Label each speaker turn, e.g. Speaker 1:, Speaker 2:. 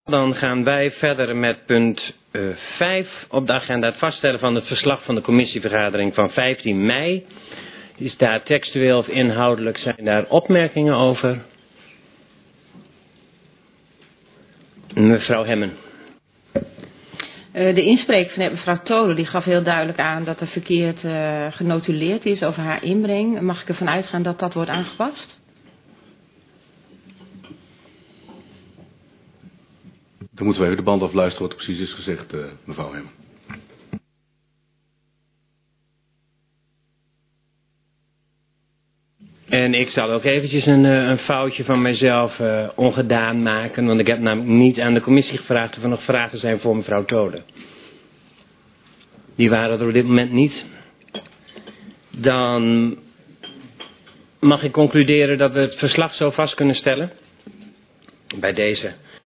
Speaker 1: Dan gaan wij verder met punt 5 op de agenda. Het vaststellen van het verslag van de commissievergadering van 15 mei. Is daar textueel of inhoudelijk, zijn daar opmerkingen over? Mevrouw Hemmen.
Speaker 2: De inspreek van mevrouw Tolen die gaf heel duidelijk aan dat er verkeerd genotuleerd is over haar inbreng. Mag ik ervan uitgaan dat dat wordt aangepast?
Speaker 3: Dan moeten we even de band afluisteren wat er precies is gezegd, mevrouw Hemmen.
Speaker 1: En ik zal ook eventjes een foutje van mijzelf ongedaan maken. Want ik heb namelijk niet aan de commissie gevraagd of er nog vragen zijn voor mevrouw Tolen. Die waren er op dit moment niet. Dan mag ik concluderen dat we het verslag zo vast kunnen stellen. Bij deze